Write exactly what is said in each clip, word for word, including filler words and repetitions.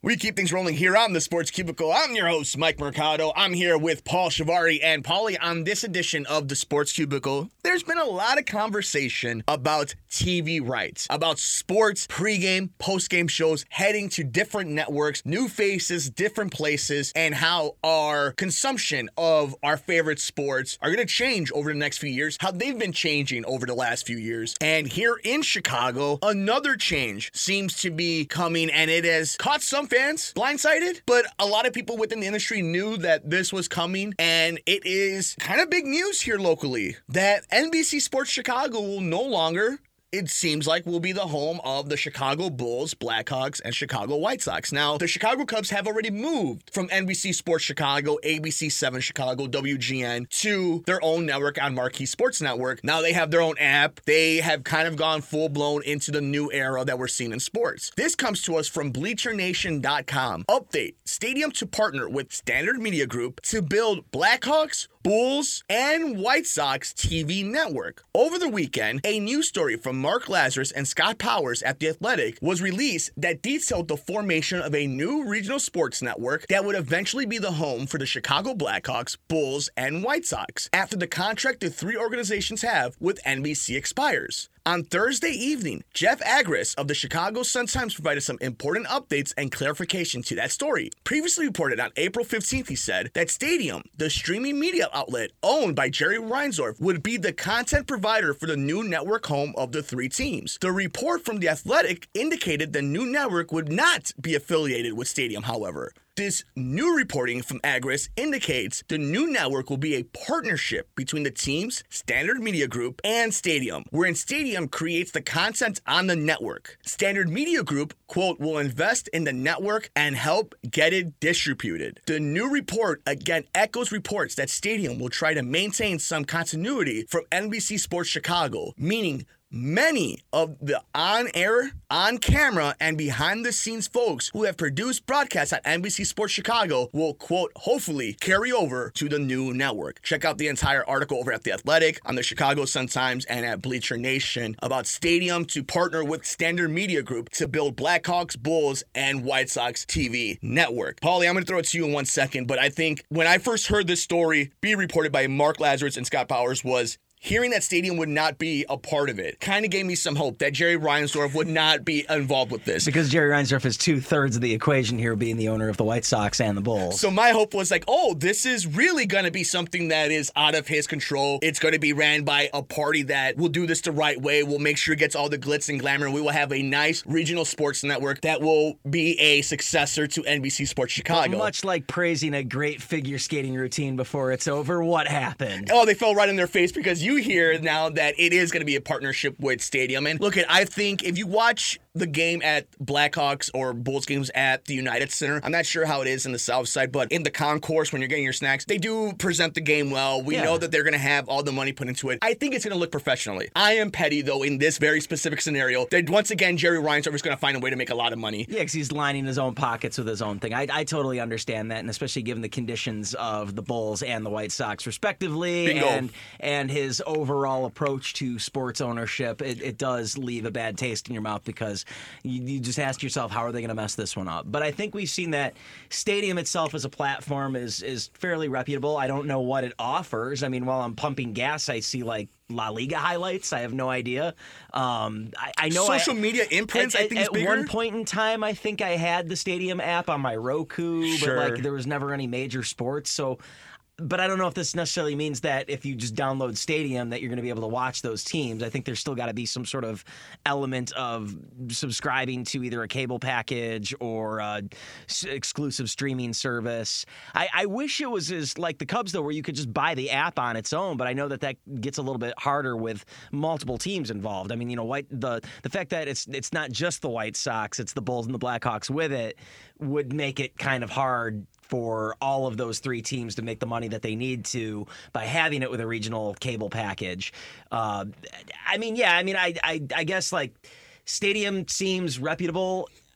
We keep things rolling here on the Sports Cubicle. I'm your host, Mike Mercado. I'm here with Paul Shivari. And Paulie, on this edition of the Sports Cubicle, there's been a lot of conversation about T V rights, about sports, pregame, postgame shows heading to different networks, new faces, different places, and how our consumption of our favorite sports are going to change over the next few years, how they've been changing over the last few years. And here in Chicago, another change seems to be coming, and it has caught some fans blindsided, but a lot of people within the industry knew that this was coming, and it is kind of big news here locally that N B C Sports Chicago will no longer, it seems like, will be the home of the Chicago Bulls, Blackhawks, and Chicago White Sox. Now, the Chicago Cubs have already moved from N B C Sports Chicago, A B C seven Chicago, W G N, to their own network on Marquee Sports Network. Now they have their own app. They have kind of gone full-blown into the new era that we're seeing in sports. This comes to us from Bleacher Nation dot com. Update: Stadium to partner with Standard Media Group to build Blackhawks, Bulls, and White Sox T V network. Over the weekend, a news story from Mark Lazarus and Scott Powers at The Athletic was released that detailed the formation of a new regional sports network that would eventually be the home for the Chicago Blackhawks, Bulls, and White Sox after the contract the three organizations have with N B C expires. On Thursday evening, Jeff Agris of the Chicago Sun-Times provided some important updates and clarification to that story. Previously reported on April fifteenth, he said that Stadium, the streaming media outlet owned by Jerry Reinsdorf, would be the content provider for the new network home of the three teams. The report from The Athletic indicated the new network would not be affiliated with Stadium, however. This new reporting from Agris indicates the new network will be a partnership between the teams, Standard Media Group, and Stadium, wherein Stadium creates the content on the network. Standard Media Group, quote, will invest in the network and help get it distributed. The new report again echoes reports that Stadium will try to maintain some continuity from N B C Sports Chicago, meaning many of the on-air, on-camera, and behind-the-scenes folks who have produced broadcasts at N B C Sports Chicago will, quote, hopefully carry over to the new network. Check out the entire article over at The Athletic, on the Chicago Sun-Times, and at Bleacher Nation about Stadium to partner with Standard Media Group to build Blackhawks, Bulls, and White Sox T V network. Paulie, I'm going to throw it to you in one second, but I think when I first heard this story be reported by Mark Lazarus and Scott Powers was hearing that Stadium would not be a part of it kind of gave me some hope that Jerry Reinsdorf would not be involved with this. Because Jerry Reinsdorf is two-thirds of the equation here, being the owner of the White Sox and the Bulls. So my hope was like, oh, this is really going to be something that is out of his control. It's going to be ran by a party that will do this the right way, will make sure it gets all the glitz and glamour, and we will have a nice regional sports network that will be a successor to N B C Sports Chicago. But much like praising a great figure skating routine before it's over, what happened? Oh, they fell right in their face because you hear now that it is going to be a partnership with Stadium. And look, at I think if you watch the game at Blackhawks or Bulls games at the United Center, I'm not sure how it is in the South Side, but in the concourse when you're getting your snacks, they do present the game well. We yeah. know that they're going to have all the money put into it. I think it's going to look professionally. I am petty, though, in this very specific scenario, that once again, Jerry Reinsdorf is going to find a way to make a lot of money. Yeah, because he's lining his own pockets with his own thing. I, I totally understand that, and especially given the conditions of the Bulls and the White Sox, respectively, Bingo. and and his overall approach to sports ownership, it, it does leave a bad taste in your mouth because you, you just ask yourself, how are they going to mess this one up? But I think we've seen that Stadium itself as a platform is is fairly reputable. I don't know what it offers. I mean, while I'm pumping gas, I see like La Liga highlights. I have no idea. Um, I, I know social I, media imprints. At, I think at, is bigger. At one point in time, I think I had the Stadium app on my Roku, sure. but like there was never any major sports. So. But I don't know if this necessarily means that if you just download Stadium that you're going to be able to watch those teams. I think there's still got to be some sort of element of subscribing to either a cable package or a s- exclusive streaming service. I, I wish it was as like the Cubs, though, where you could just buy the app on its own, but I know that that gets a little bit harder with multiple teams involved. I mean, you know, White, the the fact that it's it's not just the White Sox, it's the Bulls and the Blackhawks with it would make it kind of hard for all of those three teams to make the money that they need to by having it with a regional cable package. Uh, I mean, yeah, I mean, I, I, I guess like Stadium seems reputable.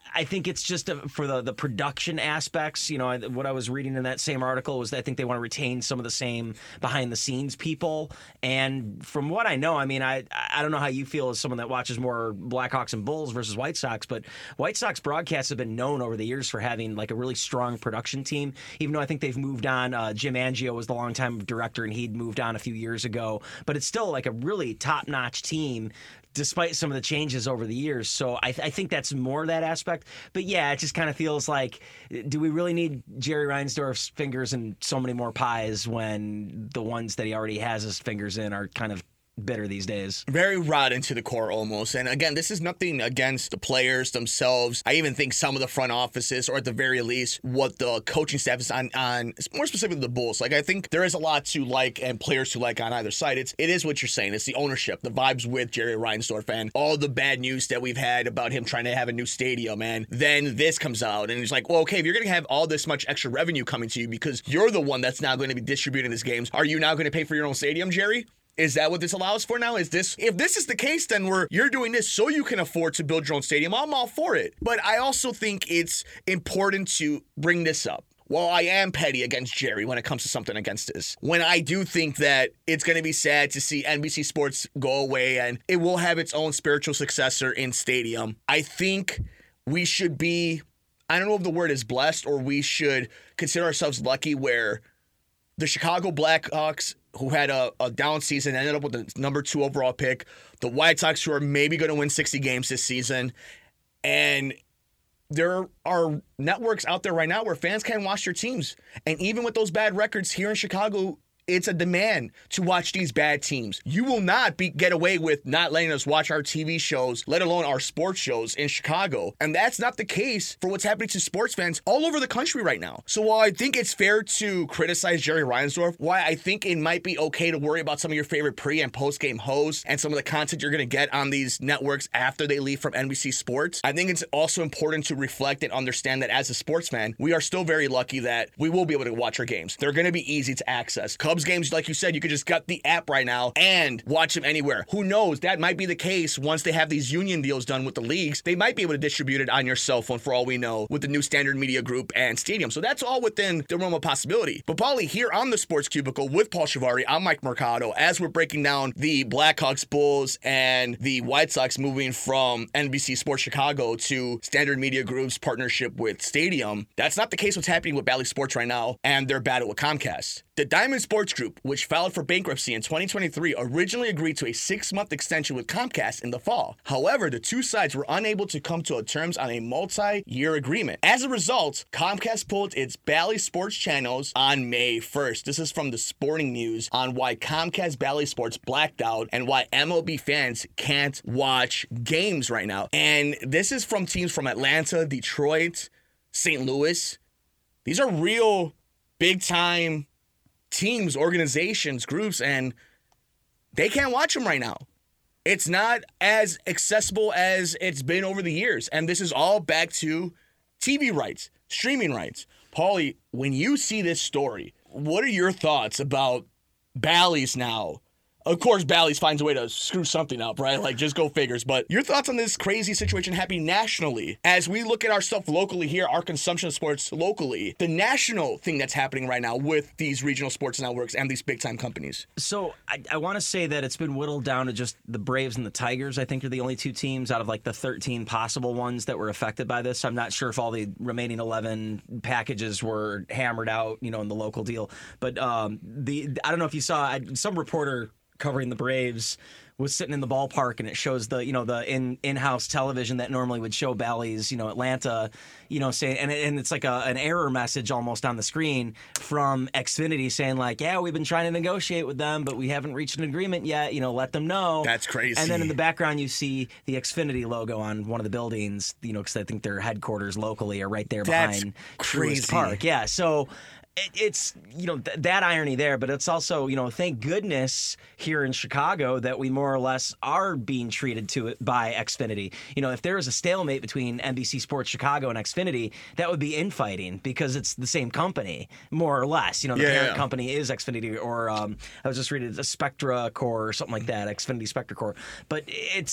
I think it's just a, for the, the production aspects. You know, I, what I was reading in that same article was that I think they want to retain some of the same behind the scenes people. And from what I know, I mean, I I don't know how you feel as someone that watches more Blackhawks and Bulls versus White Sox, but White Sox broadcasts have been known over the years for having like a really strong production team. Even though I think they've moved on, uh, Jim Angio was the longtime director, and he'd moved on a few years ago. But it's still like a really top notch team, despite some of the changes over the years. So I, th- I think that's more that aspect. But yeah, it just kind of feels like, do we really need Jerry Reinsdorf's fingers in so many more pies when the ones that he already has his fingers in are kind of bitter these days? Very rotten to the core almost. And again, this is nothing against the players themselves. I even think some of the front offices, or at the very least, what the coaching staff is on, on more specifically the Bulls. Like, I think there is a lot to like and players to like on either side. It's, it is what you're saying. It's the ownership, the vibes with Jerry Reinsdorf, and all the bad news that we've had about him trying to have a new stadium. And then this comes out, and he's like, well, okay, if you're going to have all this much extra revenue coming to you because you're the one that's now going to be distributing these games, are you now going to pay for your own stadium, Jerry? Is that what this allows for now? Is this, if this is the case, then we're, you're doing this so you can afford to build your own stadium. I'm all for it. But I also think it's important to bring this up. While I am petty against Jerry when it comes to something against this, when I do think that it's going to be sad to see N B C Sports go away and it will have its own spiritual successor in Stadium, I think we should be, I don't know if the word is blessed, or we should consider ourselves lucky where the Chicago Blackhawks, who had a, a down season, ended up with the number two overall pick. The White Sox, who are maybe going to win sixty games this season. And there are networks out there right now where fans can watch their teams. And even with those bad records here in Chicago, it's a demand to watch these bad teams. You will not be get away with not letting us watch our T V shows, let alone our sports shows in Chicago. And that's not the case for what's happening to sports fans all over the country right now. So while I think it's fair to criticize Jerry Reinsdorf, why I think it might be okay to worry about some of your favorite pre and post game hosts and some of the content you're going to get on these networks after they leave from N B C Sports, I think it's also important to reflect and understand that as a sports fan, we are still very lucky that we will be able to watch our games. They're going to be easy to access. Cubs games, like you said, you could just get the app right now and watch them anywhere. Who knows? That might be the case once they have these union deals done with the leagues. They might be able to distribute it on your cell phone for all we know with the new Standard Media Group and Stadium. So that's all within the realm of possibility. But Paulie, here on the Sports Cubicle with Paul Shivari, I'm Mike Mercado, as we're breaking down the Blackhawks, Bulls, and the White Sox moving from N B C Sports Chicago to Standard Media Group's partnership with Stadium. That's not the case what's happening with Bally Sports right now and their battle with Comcast. The Diamond Sports Group, which filed for bankruptcy in twenty twenty-three, originally agreed to a six-month extension with Comcast in the fall. However, the two sides were unable to come to terms on a multi-year agreement. As a result, Comcast pulled its Bally Sports channels on May first. This is from the Sporting News on why Comcast Bally Sports blacked out and why M L B fans can't watch games right now. And this is from teams from Atlanta, Detroit, Saint Louis. These are real big-time teams, organizations, groups, and they can't watch them right now. It's not as accessible as it's been over the years. And this is all back to T V rights, streaming rights. Paulie, when you see this story, what are your thoughts about Bally's now? Of course, Bally's finds a way to screw something up, right? Like, just go figures. But your thoughts on this crazy situation happening nationally as we look at our stuff locally here, our consumption of sports locally, the national thing that's happening right now with these regional sports networks and these big-time companies? So I, I want to say that it's been whittled down to just the Braves and the Tigers, I think, are the only two teams out of, like, the thirteen possible ones that were affected by this. I'm not sure if all the remaining eleven packages were hammered out, you know, in the local deal. But um, the I don't know if you saw, I, some reporter covering the Braves was sitting in the ballpark, and it shows the, you know, the in in-house television that normally would show Bally's, you know, Atlanta, you know, saying, and, and it's like a, an error message almost on the screen from Xfinity saying like, yeah, we've been trying to negotiate with them, but we haven't reached an agreement yet, you know, let them know. That's crazy. And then in the background, you see the Xfinity logo on one of the buildings, you know, because I think their headquarters locally are right there That's behind crazy. Truist Park. Yeah, so It, it's, you know, th- that irony there, but it's also, you know, thank goodness here in Chicago that we more or less are being treated to it by Xfinity. You know, if there was a stalemate between N B C Sports Chicago and Xfinity, that would be infighting because it's the same company, more or less. You know, the yeah, parent yeah. company is Xfinity, or um, I was just reading a Spectra Core or something like that, Xfinity Spectra Core. But it's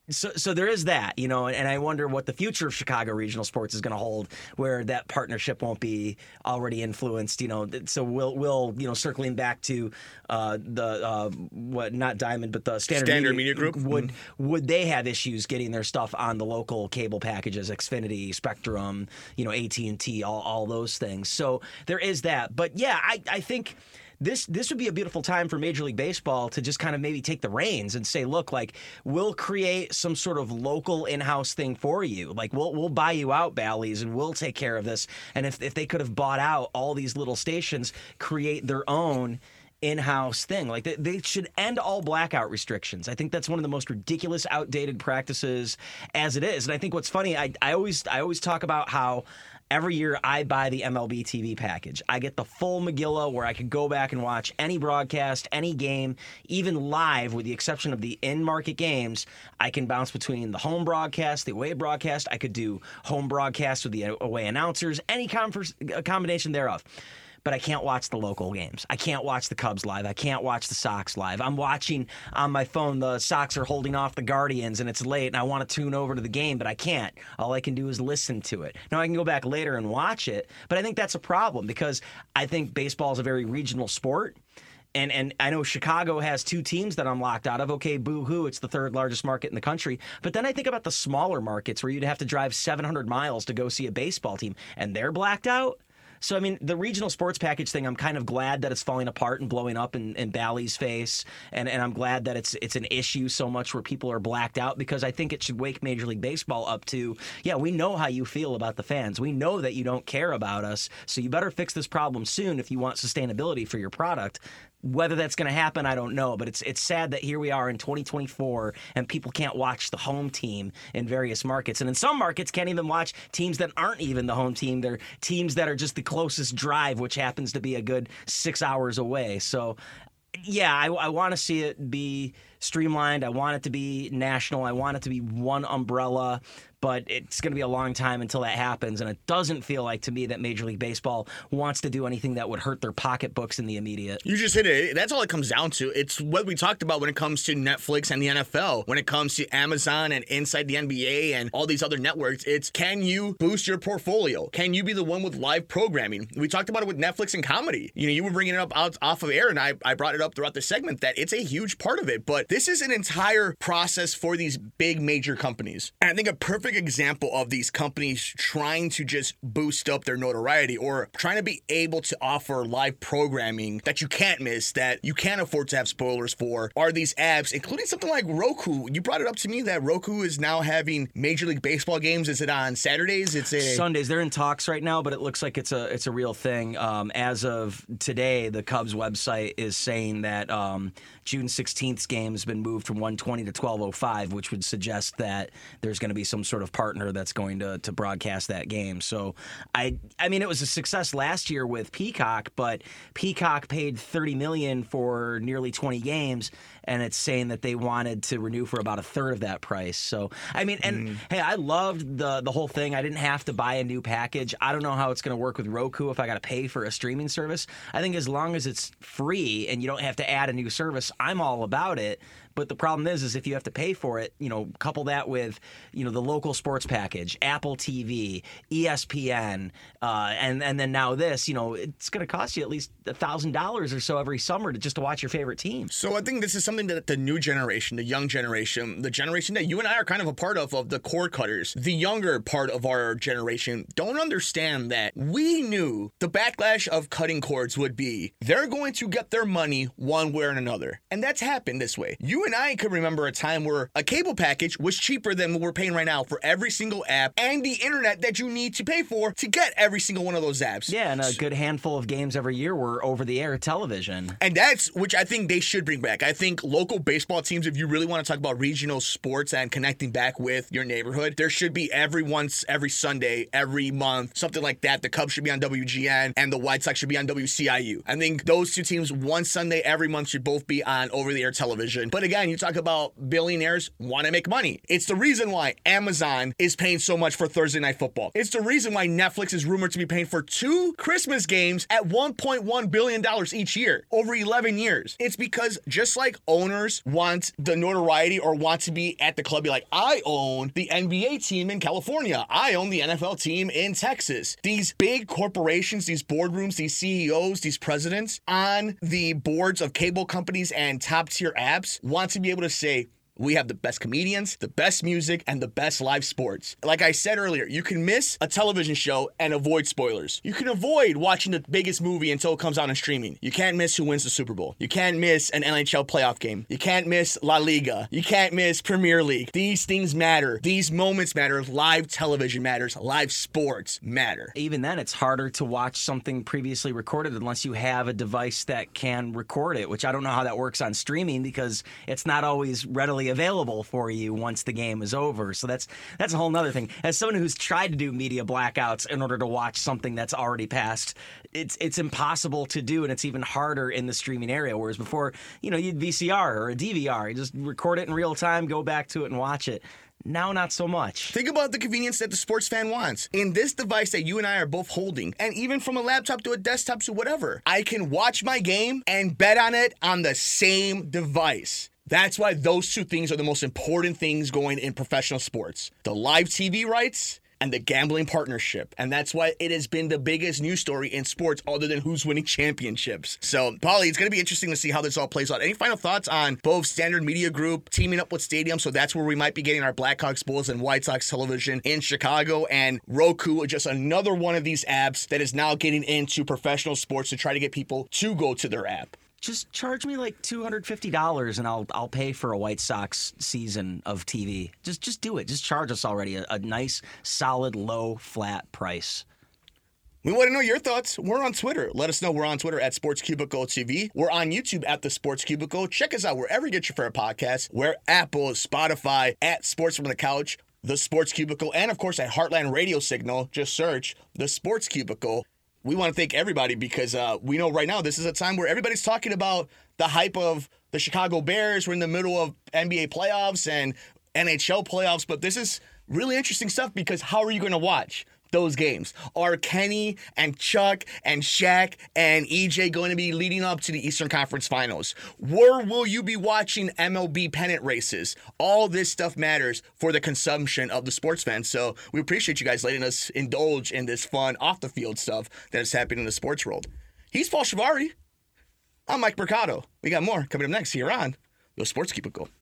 So, so there is that, you know, and I wonder what the future of Chicago regional sports is going to hold, where that partnership won't be already influenced, you know. So we'll, we'll, you know, circling back to uh, the uh, what not Diamond, but the Standard, Standard Media, Media Group. Would mm-hmm. would they have issues getting their stuff on the local cable packages, Xfinity, Spectrum, you know, A T and T, all all those things. So there is that, but yeah, I I think. This this would be a beautiful time for Major League Baseball to just kind of maybe take the reins and say, look, like, we'll create some sort of local in-house thing for you. Like, we'll we'll buy you out, Bally's, and we'll take care of this. And if if they could have bought out all these little stations, create their own in-house thing. Like, they, they should end all blackout restrictions. I think that's one of the most ridiculous, outdated practices as it is. And I think what's funny, I, I always I always talk about how every year I buy the M L B T V package. I get the full Megillah where I can go back and watch any broadcast, any game, even live, with the exception of the in-market games. I can bounce between the home broadcast, the away broadcast. I could do home broadcast with the away announcers, any converse, combination thereof. But I can't watch the local games. I can't watch the Cubs live. I can't watch the Sox live. I'm watching on my phone, the Sox are holding off the Guardians, and it's late, and I want to tune over to the game, but I can't. All I can do is listen to it. Now, I can go back later and watch it, but I think that's a problem because I think baseball is a very regional sport. And and I know Chicago has two teams that I'm locked out of. Okay, boo-hoo, it's the third largest market in the country. But then I think about the smaller markets where you'd have to drive seven hundred miles to go see a baseball team, and they're blacked out. So, I mean, the regional sports package thing, I'm kind of glad that it's falling apart and blowing up in, in Bally's face. And, and I'm glad that it's it's an issue so much where people are blacked out, because I think it should wake Major League Baseball up to, yeah, we know how you feel about the fans. We know that you don't care about us. So you better fix this problem soon if you want sustainability for your product. Whether that's going to happen, I don't know. But it's it's sad that here we are in twenty twenty-four and people can't watch the home team in various markets. And in some markets, can't even watch teams that aren't even the home team. They're teams that are just the closest drive, which happens to be a good six hours away. So, yeah, I, I want to see it be streamlined. I want it to be national. I want it to be one umbrella. But it's going to be a long time until that happens, and it doesn't feel like to me that Major League Baseball wants to do anything that would hurt their pocketbooks in the immediate. You just hit it. That's all it comes down to. It's what we talked about when it comes to Netflix and the N F L, when it comes to Amazon and Inside the N B A and all these other networks. It's, can you boost your portfolio? Can you be the one with live programming? We talked about it with Netflix and comedy. You know, you were bringing it up out, off of air, and I, I brought it up throughout the segment that it's a huge part of it. But this is an entire process for these big major companies. And I think a perfect example of these companies trying to just boost up their notoriety or trying to be able to offer live programming that you can't miss, that you can't afford to have spoilers for, are these apps, including something like Roku. You brought it up to me that Roku is now having Major League Baseball games. Is it on Saturdays? It's a Sundays. They're in talks right now, but it looks like it's a it's a real thing. Um, as of today, the Cubs website is saying that um, June sixteenth's game has been moved from one twenty to twelve oh five, which would suggest that there's going to be some sort of partner that's going to, to broadcast that game. So, I I mean, it was a success last year with Peacock, but Peacock paid thirty million dollars for nearly twenty games, and it's saying that they wanted to renew for about a third of that price. So, I mean, and mm. hey, I loved the the whole thing. I didn't have to buy a new package. I don't know how it's going to work with Roku if I got to pay for a streaming service. I think as long as it's free and you don't have to add a new service, I'm all about it. But the problem is, is if you have to pay for it, you know, couple that with, you know, the local sports package, Apple T V, E S P N, uh, and and then now this, you know, it's going to cost you at least a thousand dollars or so every summer to just to watch your favorite team. So I think this is something that the new generation, the young generation, the generation that you and I are kind of a part of, of the cord cutters, the younger part of our generation, don't understand that we knew the backlash of cutting cords would be they're going to get their money one way or another, and that's happened this way. You and I could remember a time where a cable package was cheaper than what we're paying right now for every single app and the internet that you need to pay for to get every single one of those apps. Yeah, and a good handful of games every year were over-the-air television. And that's, which I think they should bring back. I think local baseball teams, if you really want to talk about regional sports and connecting back with your neighborhood, there should be every once, every Sunday, every month, something like that. The Cubs should be on W G N and the White Sox should be on W C I U. I think those two teams, one Sunday every month, should both be on over-the-air television. But again, you talk about billionaires want to make money. It's the reason why Amazon is paying so much for Thursday Night Football. It's the reason why Netflix is rumored to be paying for two Christmas games at one point one billion dollars each year, over eleven years. It's because just like owners want the notoriety or want to be at the club, be like, I own the N B A team in California. I own the N F L team in Texas. These big corporations, these boardrooms, these C E Os, these presidents on the boards of cable companies and top tier apps want to be able to say, we have the best comedians, the best music, and the best live sports. Like I said earlier, you can miss a television show and avoid spoilers. You can avoid watching the biggest movie until it comes out on streaming. You can't miss who wins the Super Bowl. You can't miss an N H L playoff game. You can't miss La Liga. You can't miss Premier League. These things matter. These moments matter. Live television matters. Live sports matter. Even then, it's harder to watch something previously recorded unless you have a device that can record it, which I don't know how that works on streaming because it's not always readily available for you once the game is over. So that's that's a whole nother thing. As someone who's tried to do media blackouts in order to watch something that's already passed, it's it's impossible to do, and it's even harder in the streaming area. Whereas before, you know, you'd V C R or a D V R, you just record it in real time, go back to it and watch it. Now, not so much. Think about the convenience that the sports fan wants. In this device that you and I are both holding, and even from a laptop to a desktop to whatever, I can watch my game and bet on it on the same device. That's why those two things are the most important things going in professional sports. The live T V rights and the gambling partnership. And that's why it has been the biggest news story in sports other than who's winning championships. So, Paulie, it's going to be interesting to see how this all plays out. Any final thoughts on both Standard Media Group teaming up with Stadium? So that's where we might be getting our Blackhawks, Bulls, and White Sox television in Chicago. And Roku, just another one of these apps that is now getting into professional sports to try to get people to go to their app. Just charge me like two hundred fifty dollars and I'll I'll pay for a White Sox season of T V. Just just do it. Just charge us already a, a nice, solid, low, flat price. We want to know your thoughts. We're on Twitter. Let us know. We're on Twitter at Sports Cubicle T V. We're on YouTube at The Sports Cubicle. Check us out wherever you get your favorite podcasts. We're Apple, Spotify, at Sports from the Couch, The Sports Cubicle, and of course at Heartland Radio Signal. Just search The Sports Cubicle. We want to thank everybody because uh, we know right now this is a time where everybody's talking about the hype of the Chicago Bears. We're in the middle of N B A playoffs and N H L playoffs, but this is really interesting stuff because how are you going to watch those games? Are Kenny and Chuck and Shaq and E J going to be leading up to the Eastern Conference Finals? Where will you be watching M L B pennant races? All this stuff matters for the consumption of the sports fans. So we appreciate you guys letting us indulge in this fun off-the-field stuff that is happening in the sports world. He's Paul Shivari. I'm Mike Mercado. We got more coming up next here on The Sports Cubicle.